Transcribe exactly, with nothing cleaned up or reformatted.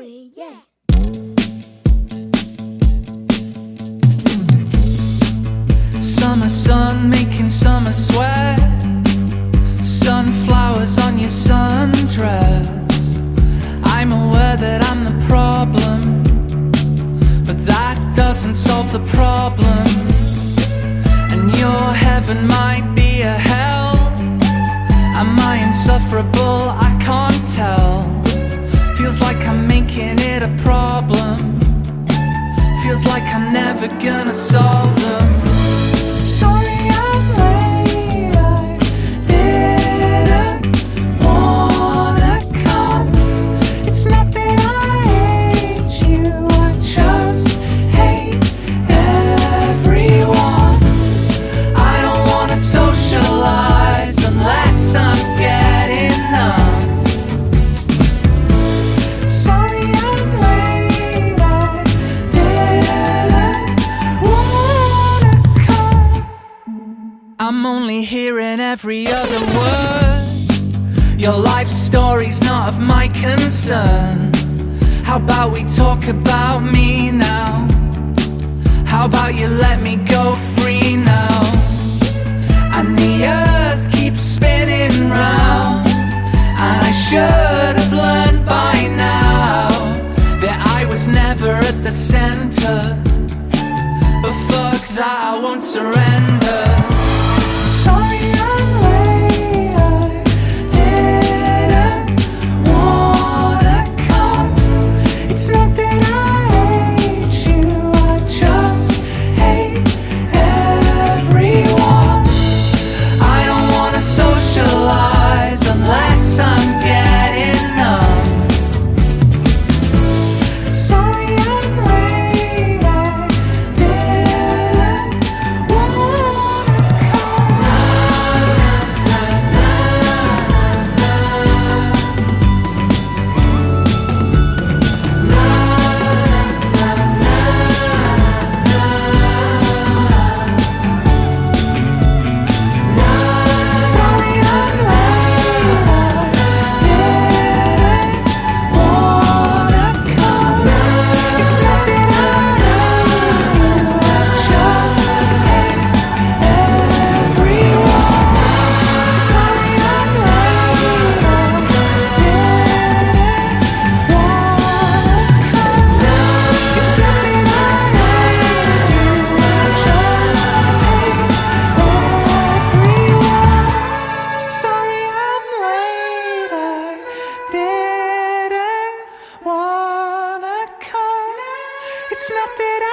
Joey, yeah. Summer sun making summer sweat. Sunflowers on your sundress. I'm aware that I'm the problem, but that doesn't solve the problem. And your heaven might be a hell. Am I insufferable? I can't tell. Feels like I'm making it a problem. Feels like I'm never gonna solve them. Sorry I'm late, I didn't wanna come. It's not that I hate you, I just hate everyone. I don't wanna socialize unless I'm getting numb. Sorry I'm late, I didn't wanna come. I'm only hearing every other word. Your life story's not of my concern. How about we talk about me now? How about you let me go free now? And the earth keeps spinning round, and I should have learned by now that I was never at the center. But fuck that, I won't surrender. Sorry I'm late, I didn't wanna come. It's not that I hate you, I just hate everyone. I don't wanna socialize unless I'm getting numb. Sorry I'm late, I didn't wanna come. Sorry I'm late, I didn't wanna come. It's not that I hate you, I just hate everyone. Sorry I'm late, I didn't wanna come. It's not that I hate you, I just hate everyone. Sorry I'm late, I didn't wanna come. It's not that